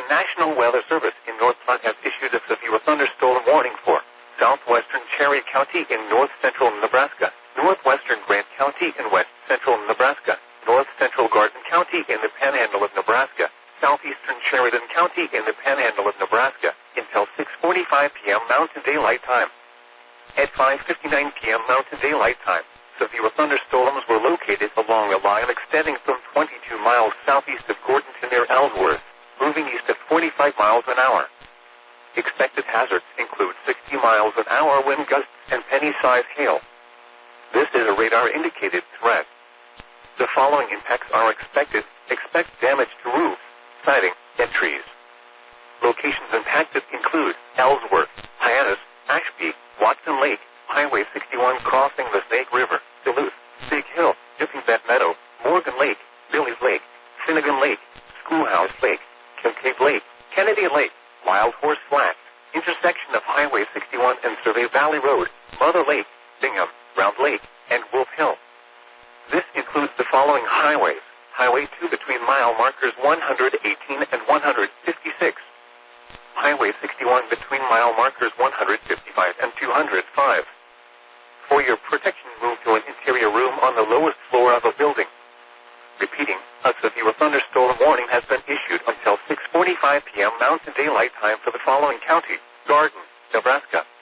National Weather Service in North Platte has issued a severe thunderstorm warning for southwestern Cherry County in north-central Nebraska, northwestern Grant County in west-central Nebraska, north-central Garden County in the Panhandle of Nebraska, southeastern Sheridan County in the Panhandle of Nebraska, until 6:45 p.m. Mountain Daylight Time. At 5:59 p.m. Mountain Daylight Time, severe thunderstorms were located along a line extending from 22 miles southeast of Gordon to near Ellsworth, moving east at 45 miles an hour. Expected hazards include 60 miles an hour wind gusts and penny-sized hail. This is a radar-indicated threat. The following impacts are expected. Expect damage to roofs, siding, and trees. Locations impacted include Ellsworth, Hyannis, Ashby, Watson Lake, Highway 61 crossing the Snake River, Duluth, Big Hill, Dipping Bed Meadow, Morgan Lake, Billy's Lake, Finnegan Lake, Schoolhouse Lake, Kincaid Lake, Kennedy Lake, Wild Horse Flats, intersection of Highway 61 and Survey Valley Road, Mother Lake, Bingham, Round Lake, and Wolf Hill. This includes the following highways: Highway 2 between mile markers 118 and 156. Highway 61 between mile markers 155 and 205. For your protection, move to an interior room on the lowest floor of a building. Repeating, a severe thunderstorm warning has been issued until 6:45 p.m. Mountain Daylight Time for the following counties: Garden, Nebraska,